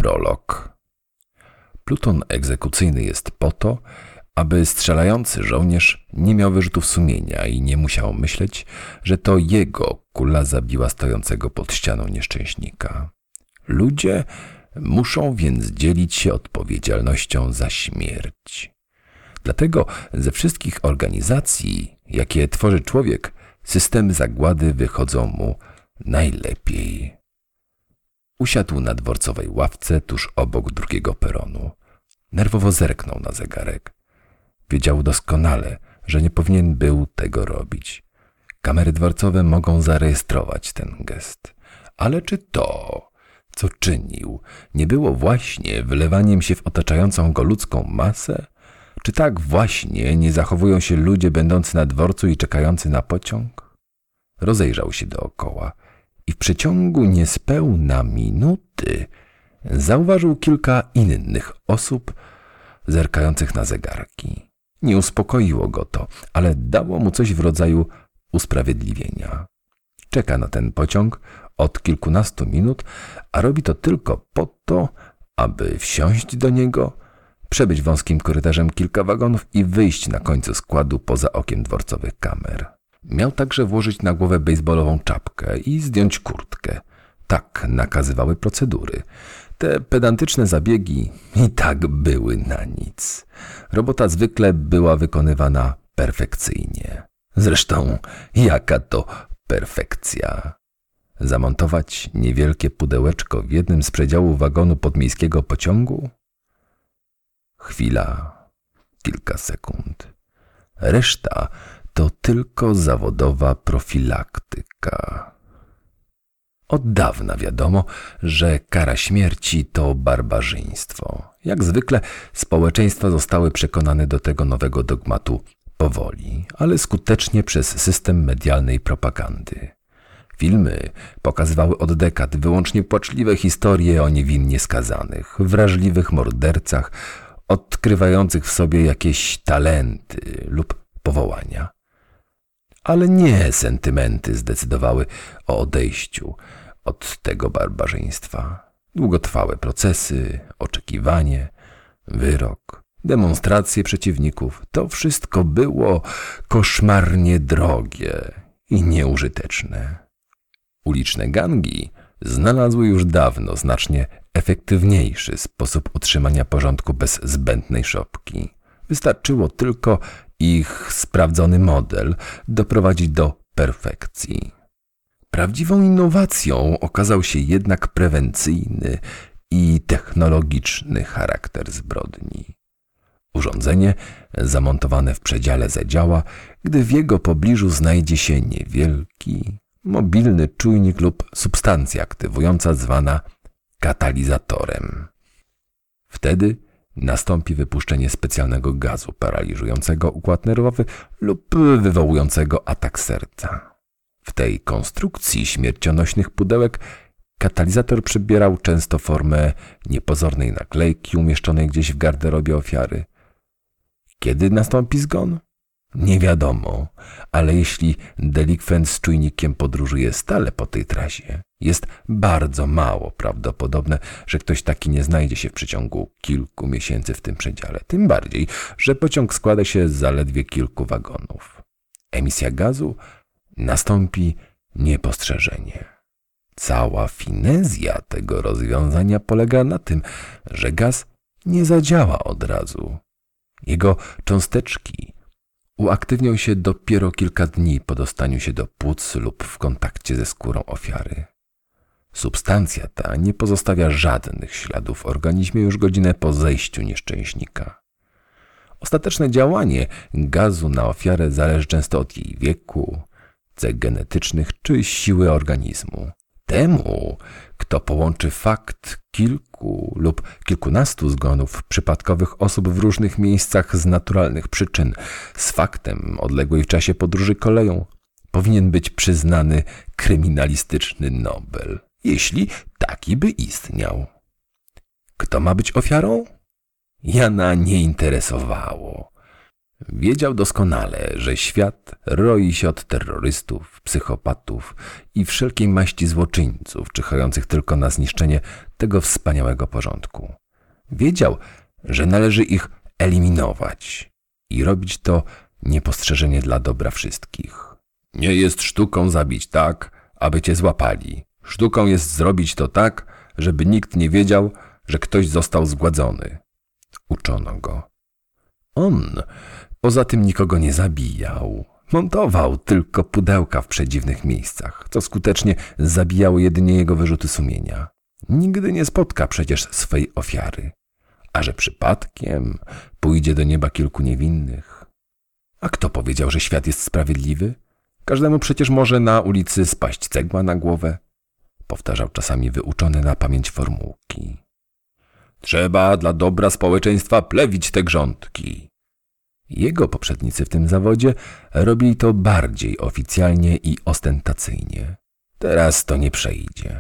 Prolog. Pluton egzekucyjny jest po to, aby strzelający żołnierz nie miał wyrzutów sumienia i nie musiał myśleć, że to jego kula zabiła stojącego pod ścianą nieszczęśnika. Ludzie muszą więc dzielić się odpowiedzialnością za śmierć. Dlatego ze wszystkich organizacji, jakie tworzy człowiek, systemy zagłady wychodzą mu najlepiej. Usiadł na dworcowej ławce tuż obok drugiego peronu. Nerwowo zerknął na zegarek. Wiedział doskonale, że nie powinien był tego robić. Kamery dworcowe mogą zarejestrować ten gest. Ale czy to, co czynił, nie było właśnie wylewaniem się w otaczającą go ludzką masę? Czy tak właśnie nie zachowują się ludzie będący na dworcu i czekający na pociąg? Rozejrzał się dookoła i w przeciągu niespełna minuty zauważył kilka innych osób zerkających na zegarki. Nie uspokoiło go to, ale dało mu coś w rodzaju usprawiedliwienia. Czeka na ten pociąg od kilkunastu minut, a robi to tylko po to, aby wsiąść do niego, przebyć wąskim korytarzem kilka wagonów i wyjść na końcu składu poza okiem dworcowych kamer. Miał także włożyć na głowę bejsbolową czapkę i zdjąć kurtkę. Tak nakazywały procedury. Te pedantyczne zabiegi i tak były na nic. Robota zwykle była wykonywana perfekcyjnie. Zresztą jaka to perfekcja? Zamontować niewielkie pudełeczko w jednym z przedziałów wagonu podmiejskiego pociągu? Chwila, kilka sekund. Reszta to tylko zawodowa profilaktyka. Od dawna wiadomo, że kara śmierci to barbarzyństwo. Jak zwykle społeczeństwa zostały przekonane do tego nowego dogmatu powoli, ale skutecznie przez system medialnej propagandy. Filmy pokazywały od dekad wyłącznie płaczliwe historie o niewinnie skazanych, wrażliwych mordercach, odkrywających w sobie jakieś talenty lub powołania. Ale nie sentymenty zdecydowały o odejściu od tego barbarzyństwa. Długotrwałe procesy, oczekiwanie, wyrok, demonstracje przeciwników – to wszystko było koszmarnie drogie i nieużyteczne. Uliczne gangi znalazły już dawno znacznie efektywniejszy sposób utrzymania porządku bez zbędnej szopki. Wystarczyło tylko ich sprawdzony model doprowadzić do perfekcji. Prawdziwą innowacją okazał się jednak prewencyjny i technologiczny charakter zbrodni. Urządzenie zamontowane w przedziale zadziała, gdy w jego pobliżu znajdzie się niewielki, mobilny czujnik lub substancja aktywująca zwana katalizatorem. Wtedy nastąpi wypuszczenie specjalnego gazu paraliżującego układ nerwowy lub wywołującego atak serca. W tej konstrukcji śmiercionośnych pudełek katalizator przybierał często formę niepozornej naklejki umieszczonej gdzieś w garderobie ofiary. Kiedy nastąpi zgon? Nie wiadomo, ale jeśli delikwent z czujnikiem podróżuje stale po tej trasie, jest bardzo mało prawdopodobne, że ktoś taki nie znajdzie się w przeciągu kilku miesięcy w tym przedziale. Tym bardziej, że pociąg składa się z zaledwie kilku wagonów. Emisja gazu nastąpi niepostrzeżenie. Cała finezja tego rozwiązania polega na tym, że gaz nie zadziała od razu. Jego cząsteczki uaktywnią się dopiero kilka dni po dostaniu się do płuc lub w kontakcie ze skórą ofiary. Substancja ta nie pozostawia żadnych śladów w organizmie już godzinę po zejściu nieszczęśnika. Ostateczne działanie gazu na ofiarę zależy często od jej wieku, cech genetycznych czy siły organizmu. Temu, kto połączy fakt kilku lub kilkunastu zgonów przypadkowych osób w różnych miejscach z naturalnych przyczyn z faktem odległej w czasie podróży koleją, powinien być przyznany kryminalistyczny Nobel, jeśli taki by istniał. Kto ma być ofiarą? Jana nie interesowało. Wiedział doskonale, że świat roi się od terrorystów, psychopatów i wszelkiej maści złoczyńców, czyhających tylko na zniszczenie tego wspaniałego porządku. Wiedział, że należy ich eliminować i robić to niepostrzeżenie dla dobra wszystkich. Nie jest sztuką zabić tak, aby cię złapali. Sztuką jest zrobić to tak, żeby nikt nie wiedział, że ktoś został zgładzony. Uczono go. On poza tym nikogo nie zabijał. Montował tylko pudełka w przedziwnych miejscach, co skutecznie zabijało jedynie jego wyrzuty sumienia. Nigdy nie spotka przecież swej ofiary. A że przypadkiem pójdzie do nieba kilku niewinnych. A kto powiedział, że świat jest sprawiedliwy? Każdemu przecież może na ulicy spaść cegła na głowę. Powtarzał czasami wyuczone na pamięć formułki. Trzeba dla dobra społeczeństwa plewić te grządki. Jego poprzednicy w tym zawodzie robili to bardziej oficjalnie i ostentacyjnie. Teraz to nie przejdzie.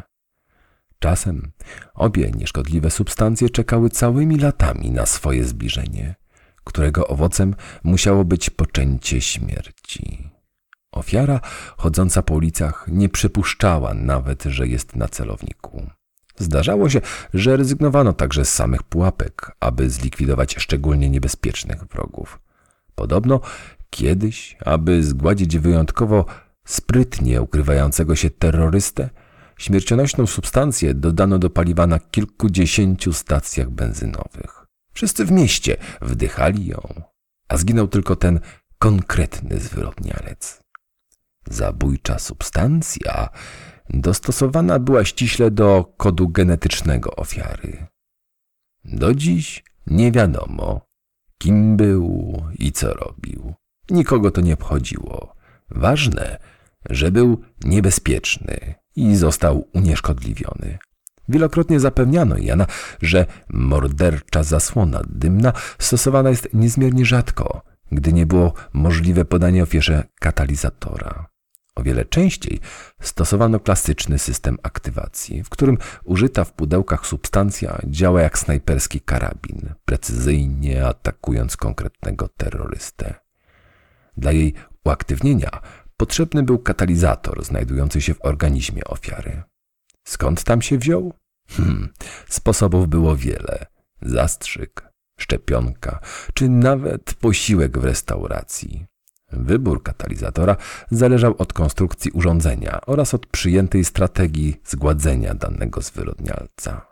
Czasem obie nieszkodliwe substancje czekały całymi latami na swoje zbliżenie, którego owocem musiało być poczęcie śmierci. Ofiara, chodząca po ulicach, nie przypuszczała nawet, że jest na celowniku. Zdarzało się, że rezygnowano także z samych pułapek, aby zlikwidować szczególnie niebezpiecznych wrogów. Podobno kiedyś, aby zgładzić wyjątkowo sprytnie ukrywającego się terrorystę, śmiercionośną substancję dodano do paliwa na kilkudziesięciu stacjach benzynowych. Wszyscy w mieście wdychali ją, a zginął tylko ten konkretny zwyrodnialec. Zabójcza substancja dostosowana była ściśle do kodu genetycznego ofiary. Do dziś nie wiadomo, kim był i co robił. Nikogo to nie obchodziło. Ważne, że był niebezpieczny i został unieszkodliwiony. Wielokrotnie zapewniano Jana, że mordercza zasłona dymna stosowana jest niezmiernie rzadko, gdy nie było możliwe podanie ofierze katalizatora. O wiele częściej stosowano klasyczny system aktywacji, w którym użyta w pudełkach substancja działa jak snajperski karabin, precyzyjnie atakując konkretnego terrorystę. Dla jej uaktywnienia potrzebny był katalizator znajdujący się w organizmie ofiary. Skąd tam się wziął? Sposobów było wiele. Zastrzyk, szczepionka, czy nawet posiłek w restauracji. Wybór katalizatora zależał od konstrukcji urządzenia oraz od przyjętej strategii zgładzenia danego zwyrodnialca.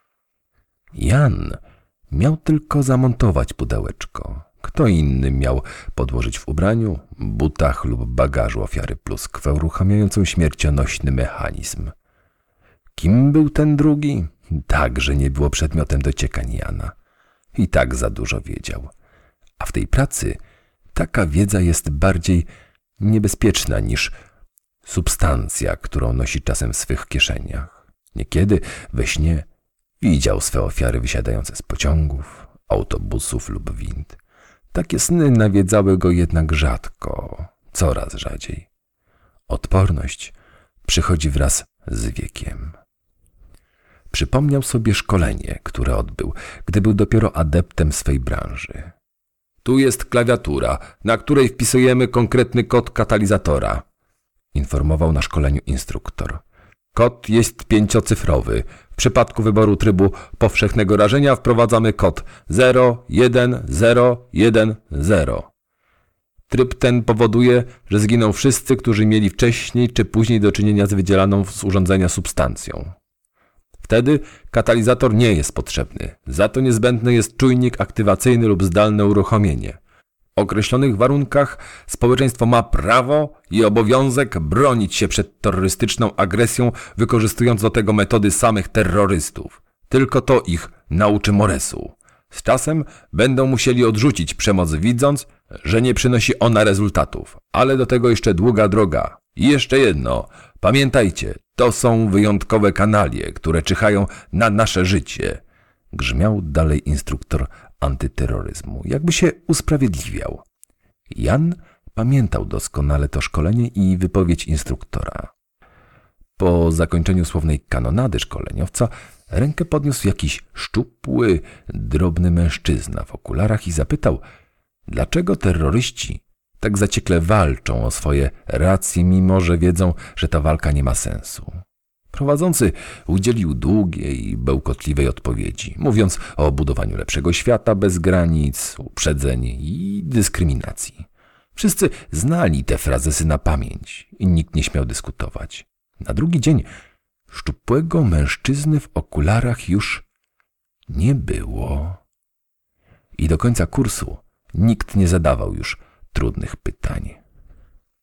Jan miał tylko zamontować pudełeczko. Kto inny miał podłożyć w ubraniu, butach lub bagażu ofiary pluskwę uruchamiającą śmiercionośny mechanizm. Kim był ten drugi? Także nie było przedmiotem dociekań Jana. I tak za dużo wiedział. A w tej pracy taka wiedza jest bardziej niebezpieczna niż substancja, którą nosi czasem w swych kieszeniach. Niekiedy we śnie widział swe ofiary wysiadające z pociągów, autobusów lub wind. Takie sny nawiedzały go jednak rzadko, coraz rzadziej. Odporność przychodzi wraz z wiekiem. Przypomniał sobie szkolenie, które odbył, gdy był dopiero adeptem swej branży. Tu jest klawiatura, na której wpisujemy konkretny kod katalizatora, informował na szkoleniu instruktor. Kod jest 5-cyfrowy. W przypadku wyboru trybu powszechnego rażenia wprowadzamy kod 01010. Tryb ten powoduje, że zginą wszyscy, którzy mieli wcześniej czy później do czynienia z wydzielaną z urządzenia substancją. Wtedy katalizator nie jest potrzebny, za to niezbędny jest czujnik aktywacyjny lub zdalne uruchomienie. W określonych warunkach społeczeństwo ma prawo i obowiązek bronić się przed terrorystyczną agresją, wykorzystując do tego metody samych terrorystów. Tylko to ich nauczy Moresu. Z czasem będą musieli odrzucić przemoc, widząc, że nie przynosi ona rezultatów, ale do tego jeszcze długa droga. I jeszcze jedno, pamiętajcie, to są wyjątkowe kanalie, które czyhają na nasze życie. Grzmiał dalej instruktor antyterroryzmu, jakby się usprawiedliwiał. Jan pamiętał doskonale to szkolenie i wypowiedź instruktora. Po zakończeniu słownej kanonady szkoleniowca rękę podniósł jakiś szczupły, drobny mężczyzna w okularach i zapytał: Dlaczego terroryści tak zaciekle walczą o swoje racje, mimo że wiedzą, że ta walka nie ma sensu? Prowadzący udzielił długiej i bełkotliwej odpowiedzi, mówiąc o budowaniu lepszego świata bez granic, uprzedzeń i dyskryminacji. Wszyscy znali te frazesy na pamięć i nikt nie śmiał dyskutować. Na drugi dzień szczupłego mężczyzny w okularach już nie było. I do końca kursu nikt nie zadawał już trudnych pytań.